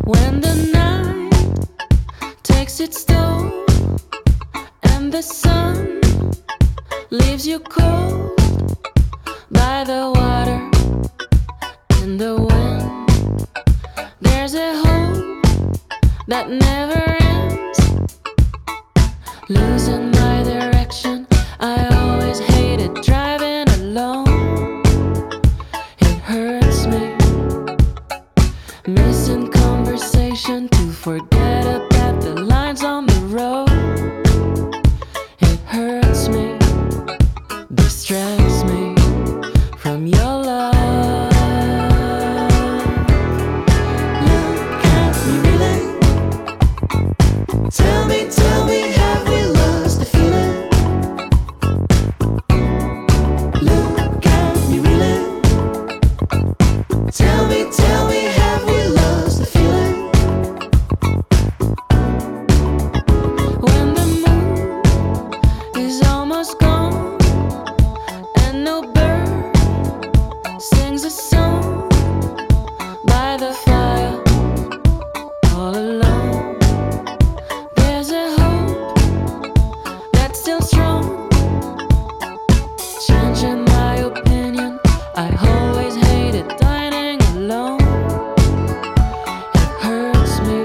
When the night takes its toll and the sun leaves you cold by the water and the wind, there's a hope that never ends. Losing my direction, I always hated driving alone. It hurts me, missing conversation to forget about the lines on the road. It hurts me, distracts me from your love. Look at me really. Tell me, have we lost the feeling? Look at me really. Tell me, have we lost the feeling? When the moon is almost gone and no bird sings a song by the fire all alone, there's a hope that's still strong. Changing my opinion, I always hated dining alone. It hurts me,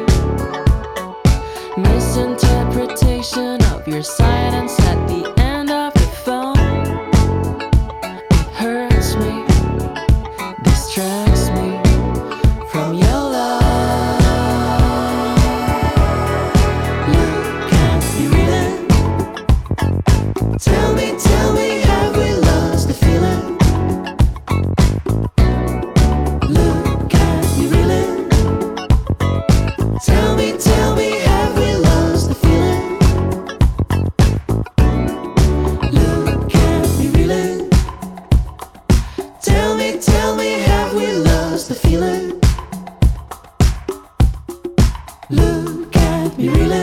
misinterpretation of your silence at the end of the phone. It hurts me, distracts me from your love. Look at me really. Tell me, have we lost the feeling? Look at me really. Tell me, have we lost the feeling? Look at me really. Tell me, have we lost the feeling? Look at me really.